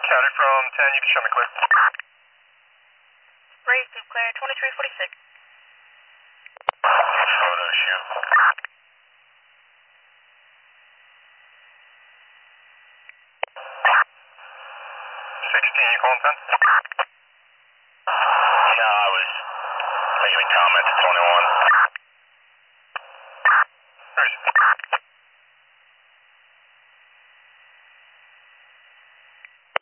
Counted from 10, you can show me clear. Raise to clear 2346. Photo shoot. 16, you calling 10? Yeah, I was making a comment to 21.